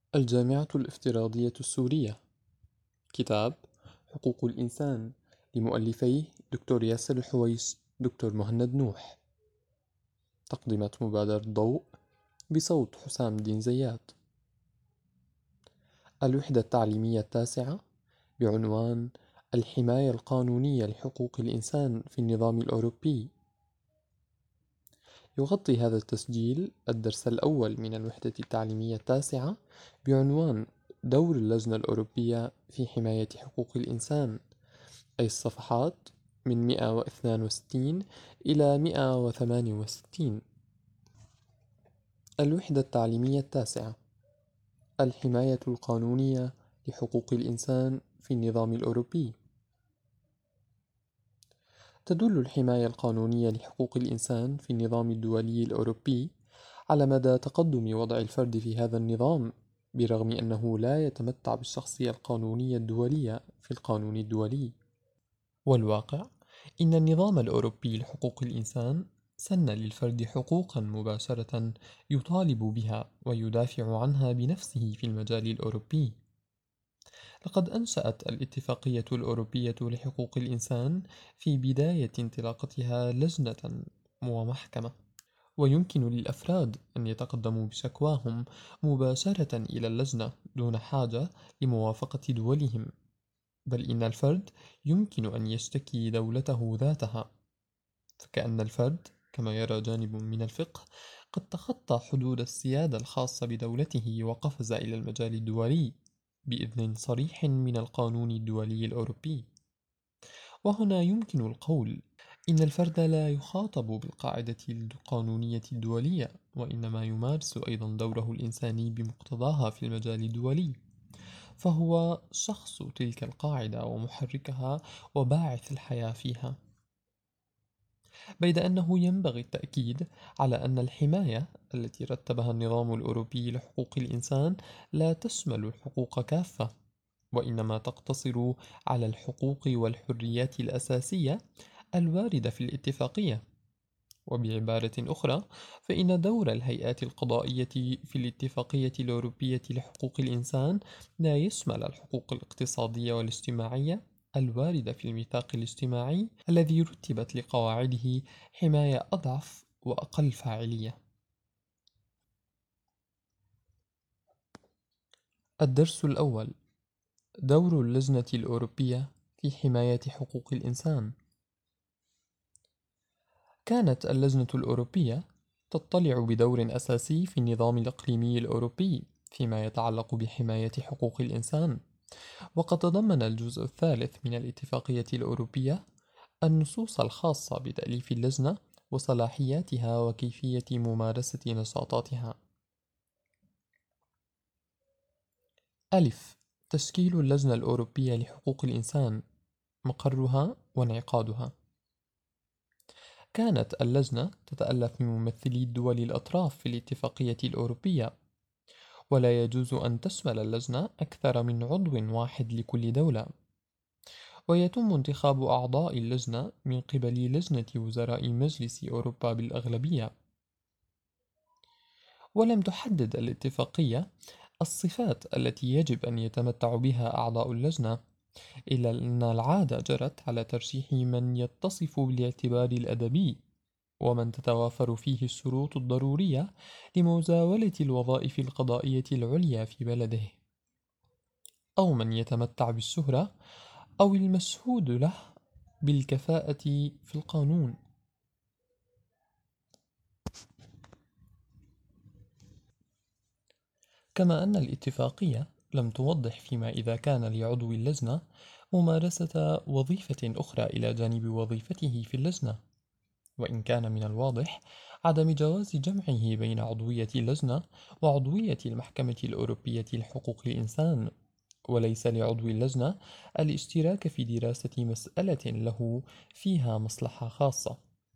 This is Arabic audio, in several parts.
الجامعة الافتراضية السورية. كتاب حقوق الإنسان لمؤلفيه دكتور ياسر الحويس دكتور مهند نوح. تقدمة مبادرة ضوء بصوت حسام الدين زيات. الوحدة التعليمية التاسعة بعنوان الحماية القانونية لحقوق الإنسان في النظام الأوروبي. يغطي هذا التسجيل الدرس الأول من الوحدة التعليمية التاسعة بعنوان دور اللجنة الأوروبية في حماية حقوق الإنسان، أي الصفحات من 162 إلى 168. الوحدة التعليمية التاسعة: الحماية القانونية لحقوق الإنسان في النظام الأوروبي. تدل الحماية القانونية لحقوق الإنسان في النظام الدولي الأوروبي على مدى تقدم وضع الفرد في هذا النظام، برغم أنه لا يتمتع بالشخصية القانونية الدولية في القانون الدولي. والواقع إن النظام الأوروبي لحقوق الإنسان سن للفرد حقوقا مباشرة يطالب بها ويدافع عنها بنفسه في المجال الأوروبي. لقد أنشأت الاتفاقية الأوروبية لحقوق الإنسان في بداية انطلاقتها لجنة ومحكمة، ويمكن للأفراد أن يتقدموا بشكواهم مباشرة إلى اللجنة دون حاجة لموافقة دولهم، بل إن الفرد يمكن أن يشتكي دولته ذاتها، فكأن الفرد كما يرى جانب من الفقه قد تخطى حدود السيادة الخاصة بدولته وقفز إلى المجال الدولي بإذن صريح من القانون الدولي الأوروبي. وهنا يمكن القول إن الفرد لا يخاطب بالقاعدة القانونية الدولية، وإنما يمارس أيضا دوره الإنساني بمقتضاها في المجال الدولي، فهو شخص تلك القاعدة ومحركها وباعث الحياة فيها. بيد أنه ينبغي التأكيد على أن الحماية التي رتبها النظام الأوروبي لحقوق الإنسان لا تشمل الحقوق كافة، وإنما تقتصر على الحقوق والحريات الأساسية الواردة في الاتفاقية. وبعبارة أخرى، فإن دور الهيئات القضائية في الاتفاقية الأوروبية لحقوق الإنسان لا يشمل الحقوق الاقتصادية والاجتماعية الواردة في الميثاق الاجتماعي الذي رتبت لقواعده حماية أضعف وأقل فاعلية. الدرس الأول: دور اللجنة الأوروبية في حماية حقوق الإنسان. كانت اللجنة الأوروبية تطلع بدور أساسي في النظام الإقليمي الأوروبي فيما يتعلق بحماية حقوق الإنسان، وقد تضمن الجزء الثالث من الاتفاقية الأوروبية النصوص الخاصة بتأليف اللجنة وصلاحياتها وكيفية ممارسة نشاطاتها. ألف: تشكيل اللجنة الأوروبية لحقوق الإنسان، مقرها وانعقادها. كانت اللجنة تتألف من ممثلي الدول الأطراف في الاتفاقية الأوروبية، ولا يجوز أن تشمل اللجنة أكثر من عضو واحد لكل دولة، ويتم انتخاب أعضاء اللجنة من قبل لجنة وزراء مجلس أوروبا بالأغلبية. ولم تحدد الاتفاقية الصفات التي يجب أن يتمتع بها أعضاء اللجنة، إلا أن العادة جرت على ترشيح من يتصف بالاعتبار الأدبي ومن تتوافر فيه الشروط الضرورية لمزاولة الوظائف القضائية العليا في بلده، أو من يتمتع بالشهرة أو المشهود له بالكفاءة في القانون. كما أن الاتفاقية لم توضح فيما إذا كان لعضو اللجنة ممارسة وظيفة أخرى إلى جانب وظيفته في اللجنة، وإن كان من الواضح عدم جواز جمعه بين عضوية اللجنة وعضوية المحكمة الأوروبية لحقوق الإنسان، وليس لعضو اللجنة الاشتراك في دراسة مسألة له فيها مصلحة خاصة.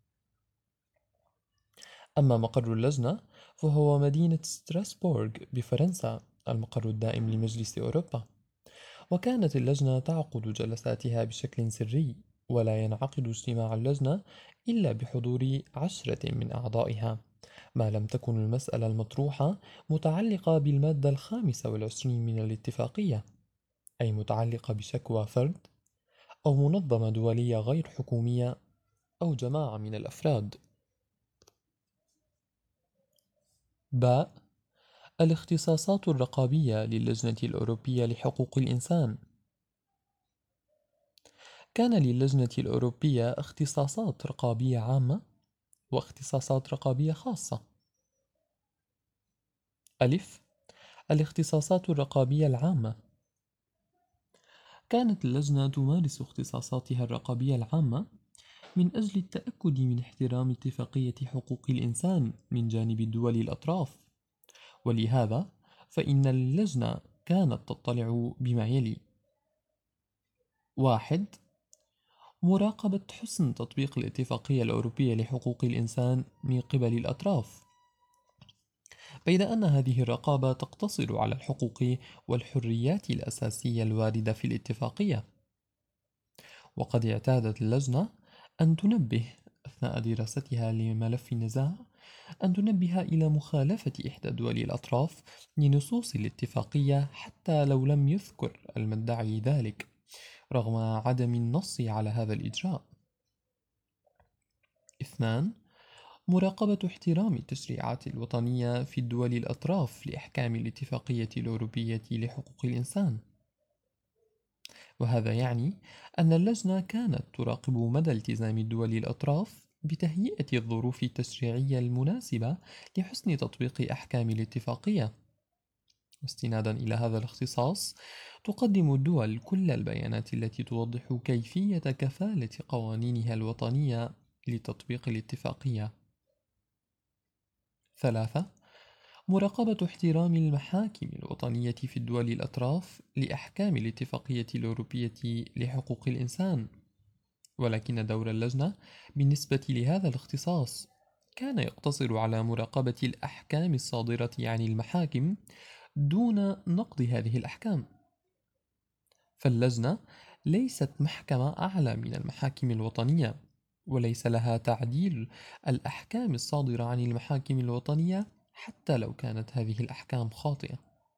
أما مقر اللجنة فهو مدينة ستراسبورغ بفرنسا، المقر الدائم لمجلس أوروبا. وكانت اللجنة تعقد جلساتها بشكل سري، ولا ينعقد اجتماع اللجنة إلا بحضور 10 من أعضائها، ما لم تكن المسألة المطروحة متعلقة بالمادة 25 من الاتفاقية، أي متعلقة بشكوى فرد أو منظمة دولية غير حكومية أو جماعة من الأفراد. باء الاختصاصات الرقابية للجنة الأوروبية لحقوق الإنسان. كان للجنة الأوروبية اختصاصات رقابية عامة واختصاصات رقابية خاصة. ألف الاختصاصات الرقابية العامة. كانت اللجنة تمارس اختصاصاتها الرقابية العامة من أجل التأكد من احترام اتفاقية حقوق الإنسان من جانب الدول الأطراف، ولهذا فإن اللجنة كانت تطلع بما يلي: 1. مراقبة حسن تطبيق الاتفاقية الأوروبية لحقوق الإنسان من قبل الأطراف، بيد أن هذه الرقابة تقتصر على الحقوق والحريات الأساسية الواردة في الاتفاقية. وقد اعتادت اللجنة أن تنبه أثناء دراستها لملف النزاع إلى مخالفة إحدى دول الأطراف لنصوص الاتفاقية حتى لو لم يذكر المدعي ذلك، رغم عدم النص على هذا الإجراء. 2. مراقبة احترام التشريعات الوطنية في الدول الأطراف لأحكام الاتفاقية الأوروبية لحقوق الإنسان، وهذا يعني أن اللجنة كانت تراقب مدى التزام الدول الأطراف بتهيئة الظروف التشريعية المناسبة لحسن تطبيق أحكام الاتفاقية. واستنادا إلى هذا الاختصاص، تقدم الدول كل البيانات التي توضح كيفية كفالة قوانينها الوطنية لتطبيق الاتفاقية. 3. مراقبة احترام المحاكم الوطنية في الدول الأطراف لأحكام الاتفاقية الأوروبية لحقوق الإنسان، ولكن دور اللجنة بالنسبة لهذا الاختصاص كان يقتصر على مراقبة الأحكام الصادرة عن المحاكم دون نقض هذه الأحكام. فاللجنة ليست محكمة أعلى من المحاكم الوطنية، وليس لها تعديل الأحكام الصادرة عن المحاكم الوطنية حتى لو كانت هذه الأحكام خاطئة.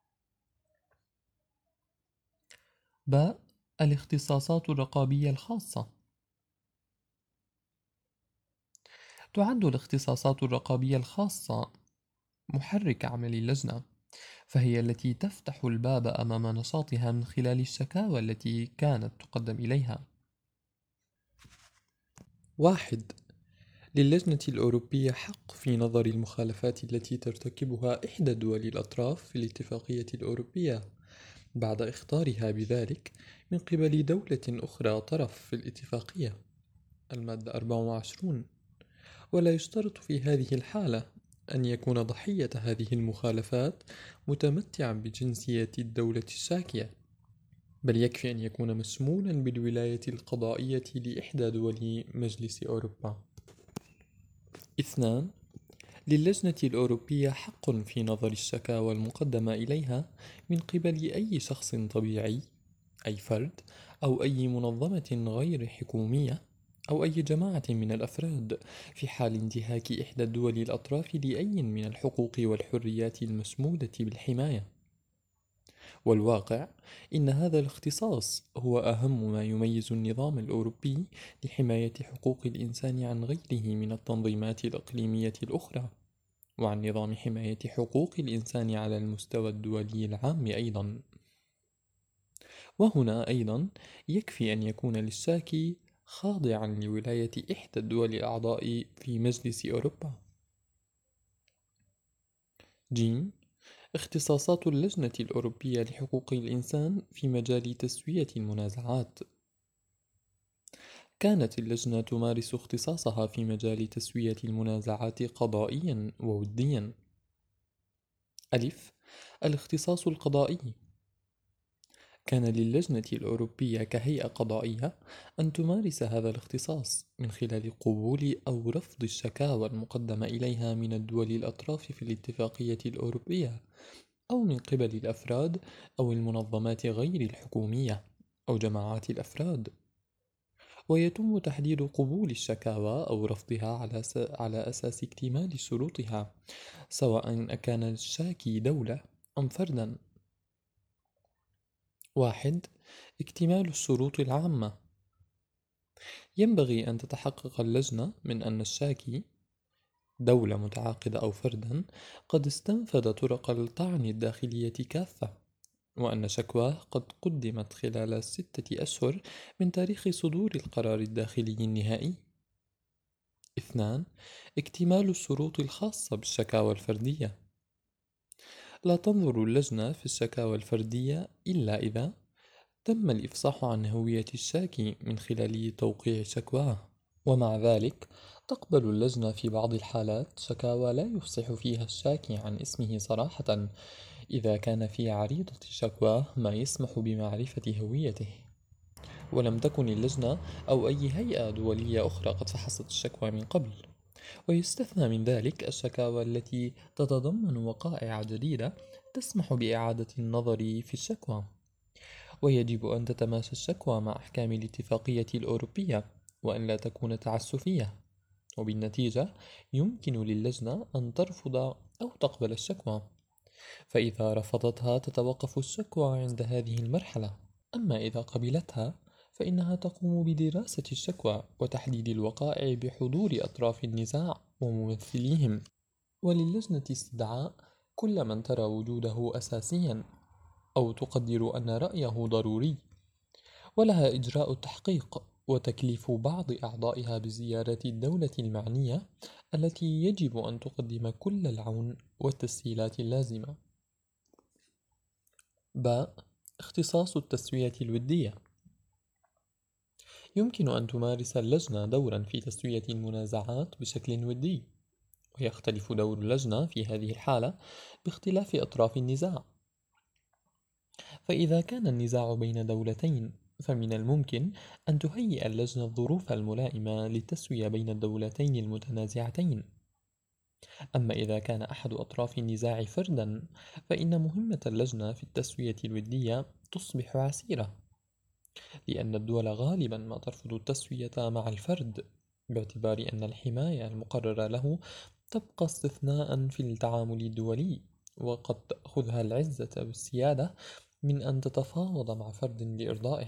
باء الاختصاصات الرقابية الخاصة. تعد الاختصاصات الرقابية الخاصة محرك عمل اللجنة، فهي التي تفتح الباب أمام نشاطها من خلال الشكاوى التي كانت تقدم إليها. 1. للجنة الأوروبية حق في نظر المخالفات التي ترتكبها إحدى دول الأطراف في الاتفاقية الأوروبية بعد إخطارها بذلك من قبل دولة أخرى طرف في الاتفاقية، المادة 24. ولا يشترط في هذه الحالة أن يكون ضحية هذه المخالفات متمتعا بجنسية الدولة الشاكية، بل يكفي أن يكون مسمونا بالولاية القضائية لإحدى دول مجلس أوروبا. 2. للجنة الأوروبية حق في نظر الشكاوى المقدمة إليها من قبل أي شخص طبيعي، أي فرد أو أي منظمة غير حكومية أو أي جماعة من الأفراد في حال انتهاك إحدى الدول الأطراف لأي من الحقوق والحريات المسمودة بالحماية. والواقع إن هذا الاختصاص هو أهم ما يميز النظام الأوروبي لحماية حقوق الإنسان عن غيره من التنظيمات الإقليمية الأخرى، وعن نظام حماية حقوق الإنسان على المستوى الدولي العام أيضا. وهنا أيضا يكفي أن يكون للشاكي خاضعا لولاية إحدى الدول الأعضاء في مجلس أوروبا. ج. اختصاصات اللجنة الأوروبية لحقوق الإنسان في مجال تسوية المنازعات. كانت اللجنة تمارس اختصاصها في مجال تسوية المنازعات قضائيا ووديا. ألف الاختصاص القضائي. كان للجنة الأوروبية كهيئة قضائية أن تمارس هذا الاختصاص من خلال قبول أو رفض الشكاوى المقدمة إليها من الدول الأطراف في الاتفاقية الأوروبية، أو من قبل الأفراد أو المنظمات غير الحكومية أو جماعات الأفراد. ويتم تحديد قبول الشكاوى أو رفضها على أساس اكتمال شروطها، سواء كان الشاكي دولة أم فردًا. 1. اكتمال الشروط العامة. ينبغي أن تتحقق اللجنة من أن الشاكي دولة متعاقدة أو فردًا قد استنفذ طرق الطعن الداخلية كافة، وأن شكواه قد قدمت خلال 6 أشهر من تاريخ صدور القرار الداخلي النهائي. 2. اكتمال الشروط الخاصة بالشكاوى الفردية. لا تنظر اللجنة في الشكاوى الفردية إلا إذا تم الإفصاح عن هوية الشاكي من خلال توقيع شكواه، ومع ذلك تقبل اللجنة في بعض الحالات شكاوى لا يفصح فيها الشاكي عن اسمه صراحة، إذا كان في عريضة شكواه ما يسمح بمعرفة هويته، ولم تكن اللجنة أو أي هيئة دولية أخرى قد فحصت الشكوى من قبل. ويستثنى من ذلك الشكاوى التي تتضمن وقائع جديدة تسمح بإعادة النظر في الشكوى، ويجب أن تتماشى الشكوى مع أحكام الاتفاقية الأوروبية، وأن لا تكون تعسفية، وبالنتيجة يمكن للجنة أن ترفض أو تقبل الشكوى، فإذا رفضتها تتوقف الشكوى عند هذه المرحلة. أما إذا قبلتها فإنها تقوم بدراسة الشكوى وتحديد الوقائع بحضور أطراف النزاع وممثليهم، وللجنة استدعاء كل من ترى وجوده أساسيا أو تقدر أن رأيه ضروري، ولها إجراء التحقيق وتكليف بعض أعضائها بزيارة الدولة المعنية التي يجب أن تقدم كل العون والتسهيلات اللازمة. باء. اختصاص التسوية الودية. يمكن أن تمارس اللجنة دورا في تسوية المنازعات بشكل ودي، ويختلف دور اللجنة في هذه الحالة باختلاف أطراف النزاع. فإذا كان النزاع بين دولتين فمن الممكن أن تهيئ اللجنة الظروف الملائمة للتسوية بين الدولتين المتنازعتين. أما إذا كان أحد أطراف النزاع فردًا فإن مهمة اللجنة في التسوية الودية تصبح عسيرة، لأن الدول غالبًا ما ترفض التسوية مع الفرد باعتبار أن الحماية المقررة له تبقى استثناءً في التعامل الدولي، وقد تأخذها العزة والسيادة من أن تتفاوض مع فرد لإرضائه.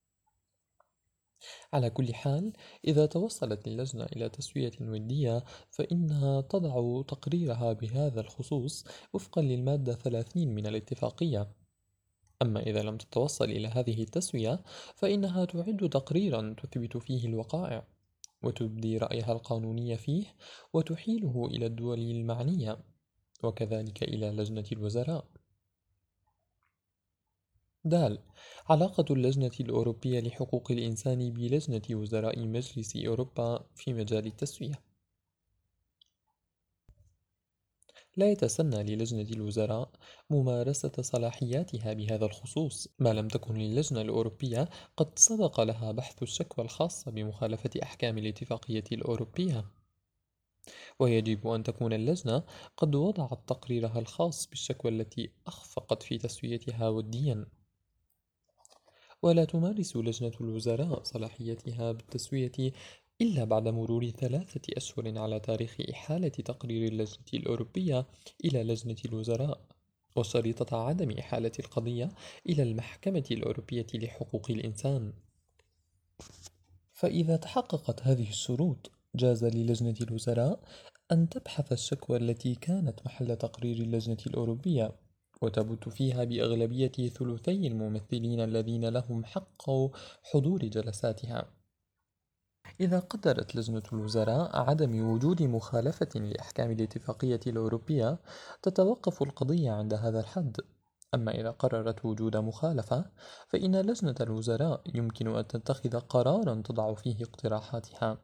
على كل حال، إذا توصلت اللجنة إلى تسوية ودية فإنها تضع تقريرها بهذا الخصوص وفقا للمادة 30 من الاتفاقية. أما إذا لم تتوصل إلى هذه التسوية فإنها تعد تقريرا تثبت فيه الوقائع وتبدي رأيها القانوني فيه وتحيله إلى الدول المعنية، وكذلك إلى لجنة الوزراء. د. علاقة اللجنة الأوروبية لحقوق الإنسان بلجنة وزراء مجلس أوروبا في مجال التسوية. لا يتسنى للجنة الوزراء ممارسة صلاحياتها بهذا الخصوص ما لم تكن اللجنة الأوروبية قد سبق لها بحث الشكوى الخاصة بمخالفة أحكام الاتفاقية الأوروبية، ويجب أن تكون اللجنة قد وضعت تقريرها الخاص بالشكوى التي أخفقت في تسويتها وديا. ولا تمارس لجنة الوزراء صلاحيتها بالتسوية إلا بعد مرور 3 أشهر على تاريخ إحالة تقرير اللجنة الأوروبية إلى لجنة الوزراء، وشريطة عدم إحالة القضية إلى المحكمة الأوروبية لحقوق الإنسان. فإذا تحققت هذه الشروط جاز للجنة الوزراء أن تبحث الشكوى التي كانت محل تقرير اللجنة الأوروبية وتبت فيها بأغلبية ثلثي الممثلين الذين لهم حق حضور جلساتها. إذا قدرت لجنة الوزراء عدم وجود مخالفة لأحكام الاتفاقية الأوروبية تتوقف القضية عند هذا الحد. أما إذا قررت وجود مخالفة فإن لجنة الوزراء يمكن أن تتخذ قرارا تضع فيه اقتراحاتها،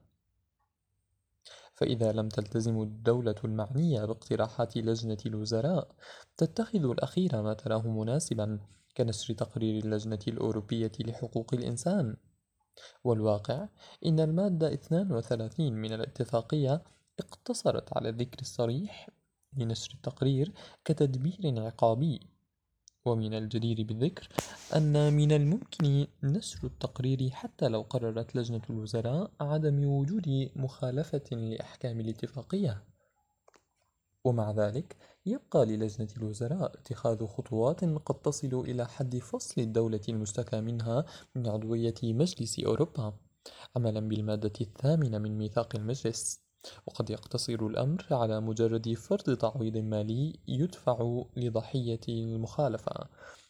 فإذا لم تلتزم الدولة المعنية باقتراحات لجنة الوزراء تتخذ الأخير ما تراه مناسبا كنشر تقرير اللجنة الأوروبية لحقوق الإنسان. والواقع إن المادة 32 من الاتفاقية اقتصرت على الذكر الصريح لنشر التقرير كتدبير عقابي، ومن الجدير بالذكر أن من الممكن نشر التقرير حتى لو قررت لجنة الوزراء عدم وجود مخالفة لأحكام الاتفاقية، ومع ذلك يبقى للجنة الوزراء اتخاذ خطوات قد تصل إلى حد فصل الدولة المشتكى منها من عضوية مجلس أوروبا عملا بالمادة 8 من ميثاق المجلس، وقد يقتصر الأمر على مجرد فرض تعويض مالي يدفع لضحية المخالفة.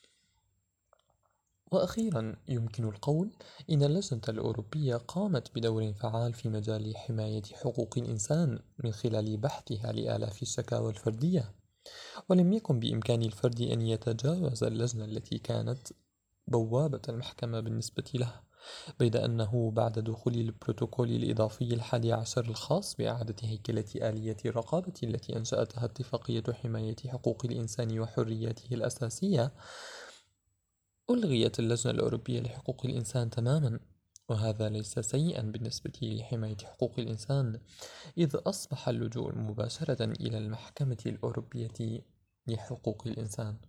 وأخيرا يمكن القول إن اللجنة الأوروبية قامت بدور فعال في مجال حماية حقوق الإنسان من خلال بحثها لآلاف الشكاوى الفردية، ولم يكن بإمكان الفرد أن يتجاوز اللجنة التي كانت بوابة المحكمة بالنسبة له، بيد أنه بعد دخول البروتوكول الإضافي 11 الخاص بإعادة هيكلة آلية الرقابة التي أنشأتها اتفاقية حماية حقوق الإنسان وحرياته الأساسية، ألغيت اللجنة الأوروبية لحقوق الإنسان تماما. وهذا ليس سيئا بالنسبة لحماية حقوق الإنسان، إذ أصبح اللجوء مباشرة إلى المحكمة الأوروبية لحقوق الإنسان